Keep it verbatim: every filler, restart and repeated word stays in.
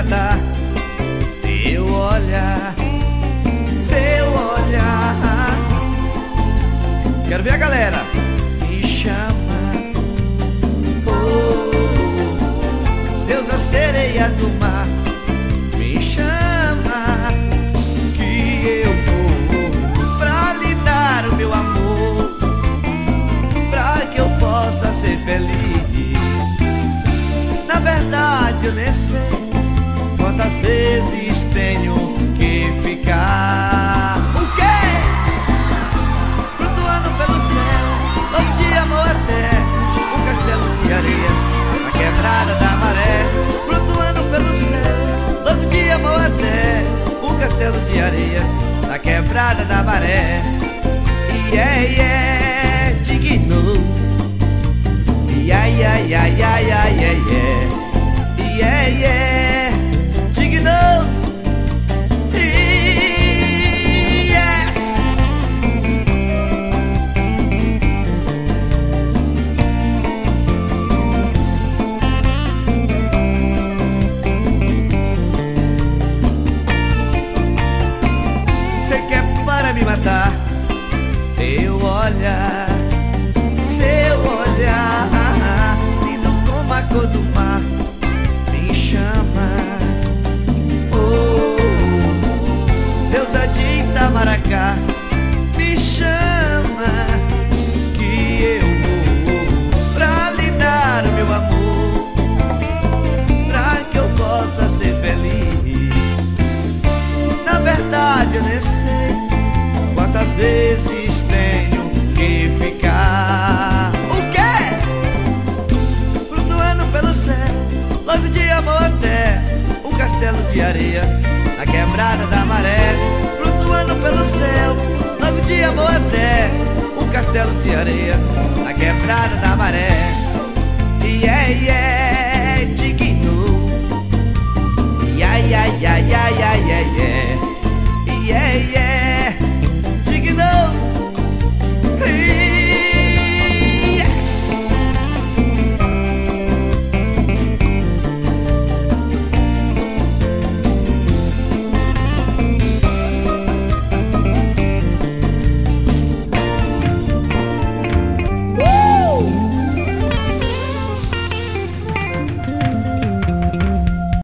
matar. Teu olhar, seu olhar. Quero ver a galera. Me chama, oh, Deusa sereia do mar. Me chama, que eu vou pra lhe dar o meu amor, pra que eu possa ser feliz. Na verdade eu nem sei quantas vezes tenho que ficar. O quê? Flutuando pelo céu, louco de amor até um castelo de areia na quebrada da maré. Flutuando pelo céu, louco de amor até um castelo de areia na quebrada da maré. Yeah, yeah, digno. Yeah, yeah, yeah, yeah, yeah, yeah, yeah. Yeah, yeah, digno. Yes. Cê quer para me matar. Teu olhar, seu olhar, lindo como a cor do mar. Me chama, oh, Deusa de Itamaracá. Me chama, que eu vou pra lhe dar o meu amor, pra que eu possa ser feliz. Na verdade eu nem sei quantas vezes tenho que ficar. O quê? Flutuando pelo céu, louco de amor até um castelo de areia na quebrada da maré. Flutuando pelo céu, louco de amor até um castelo de areia na quebrada da maré. Yeah, yeah.